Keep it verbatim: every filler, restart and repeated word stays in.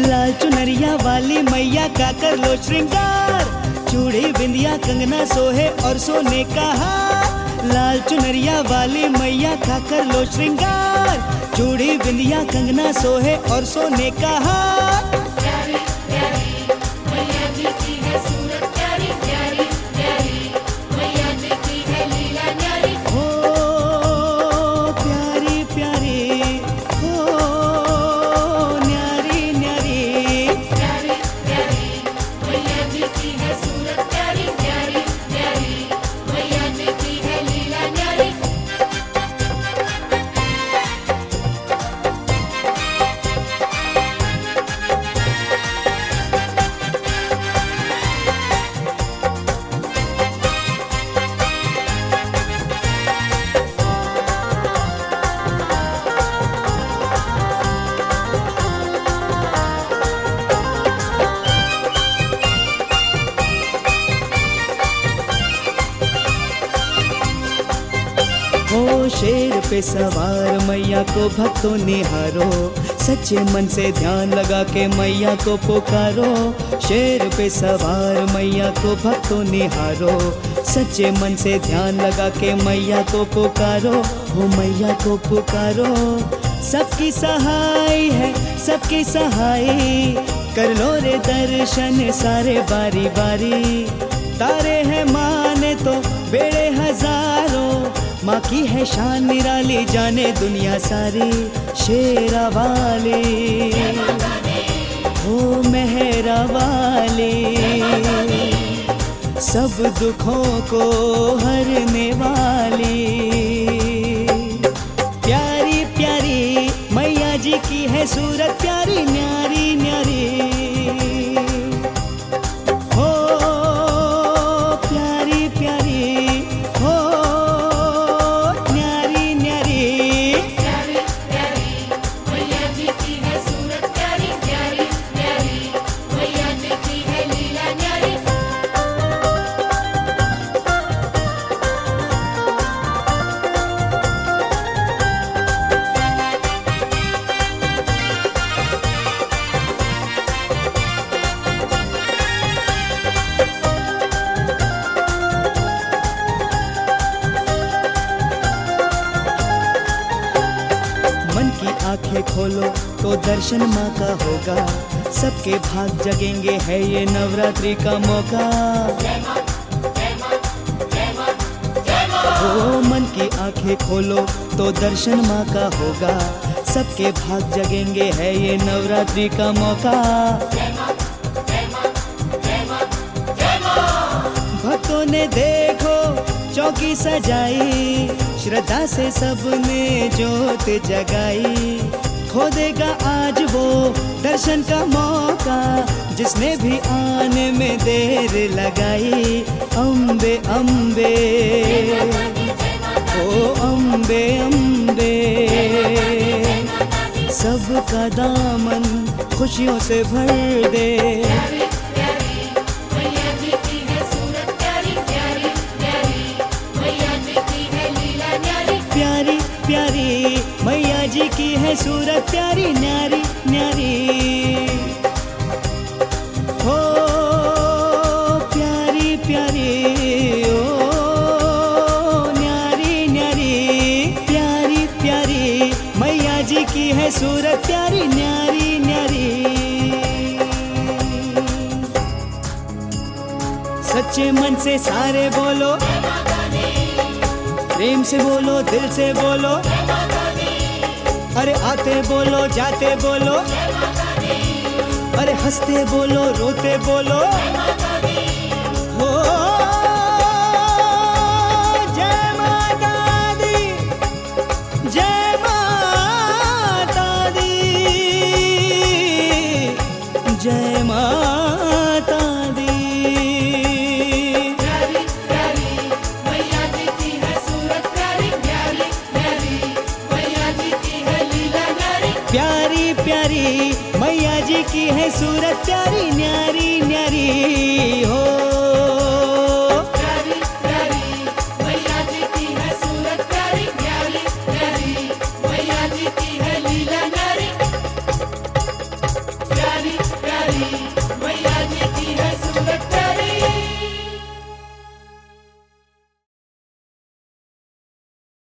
लाल चुनरिया वाली मैया का कर लो श्रृंगार, चूड़ी बिंदिया कंगना सोहे और सोने का हार। लाल चुनरिया वाली मैया का कर लो श्रृंगार, चूड़ी बिंदिया कंगना सोहे और सोने का हार। प्यारी प्यारी मैया जी की है सूरत प्यारी प्यारी प्यारी मैया जी की है लीला न्यारी। हो प्यारी प्यारी हो न्यारी न्यारी। प्यारी प्यारी मैया जी की है सूरत प्यारी प्यारी प्यारी मैया जी की है लीला न्यारी। हो शेर पे सवार मैया को भक्तों निहारो, सच्चे मन से ध्यान लगा के मैया को पुकारो। शेर पे सवार मैया को भक्तों निहारो, सच्चे मन से ध्यान लगा के मैया को पुकारो। हो मैया को पुकारो, सबकी सहाय है सबकी सहाय, कर लो रे दर्शन सारे बारी बारी। तारे हैं माने तो बेड़े हजारों, माँ की है शान निराली जाने दुनिया सारी। शेरा वाली हो मेहरा वाली, सब दुखों को हरने वाली। प्यारी प्यारी मैया जी की है सूरत प्यारी न्यारी न्यारी। हो प्यारी प्यारी हो न्यारी न्यारी। प्यारी प्यारी मैया जी की है सूरत प्यारी प्यारी प्यारी मैया जी की है लीला न्यारी। मन की आंखें खोलो तो दर्शन माँ का होगा, सबके भाग जगेंगे है ये नवरात्रि का मौका। ओ मन की आंखें खोलो तो दर्शन माँ का होगा, सबके भाग जगेंगे है ये नवरात्रि का मौका। भक्तों ने देखो चौकी सजाई, श्रद्धा से सबने जोत जगाई। खो देगा आज वो दर्शन का मौका, जिसने भी आने में देर लगाई। अम्बे अम्बे ओ अम्बे अम्बे, सबका दामन खुशियों से भर दे। प्यारी प्यारी मैया जी की है सूरत प्यारी प्यारी प्यारी मैया जी की है लीला न्यारी। प्यारी प्यारी मैया जी की है सूरत प्यारी न्यारी न्यारी। हो प्यारी प्यारी ओ न्यारी न्यारी। प्यारी प्यारी मैया जी की है सूरत प्यारी न्यारी न्यारी। सच्चे मन से सारे बोलो, प्रेम से बोलो दिल से बोलो, अरे आते बोलो जाते बोलो, अरे हंसते बोलो रोते बोलो। हो जय माता दी जय माता दी जय माता दी। प्यारी प्यारी मैया जी की है सूरत प्यारी प्यारी प्यारी मैया जी की है लीला न्यारी। प्यारी प्यारी मैया जी की है सूरत प्यारी न्यारी न्यारी। हो